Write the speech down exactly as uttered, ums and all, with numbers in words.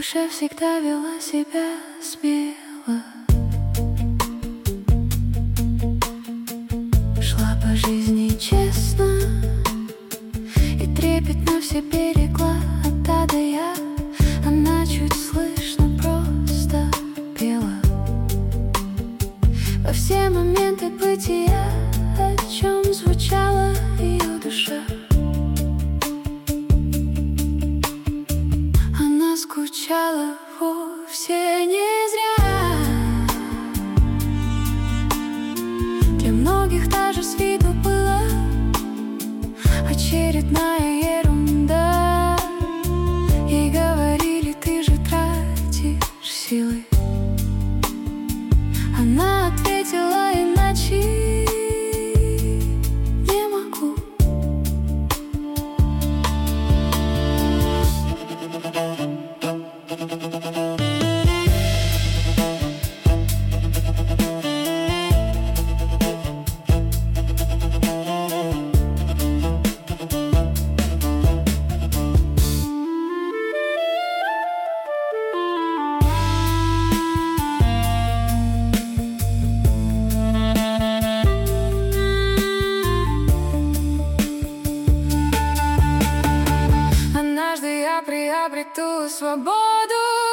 душе всегда вела себя смело, шла по жизни честно и трепетно все берегла от А до Я. Она чуть слышно просто пела во все моменты бытия, о чем звучала ее душа. Она скучала вовсе не зря. Для многих даже с виду была очередная ерунда. Ей говорили: ты же тратишь силы. Она ответила: иначе не могу. Однажды я приобрету свободу,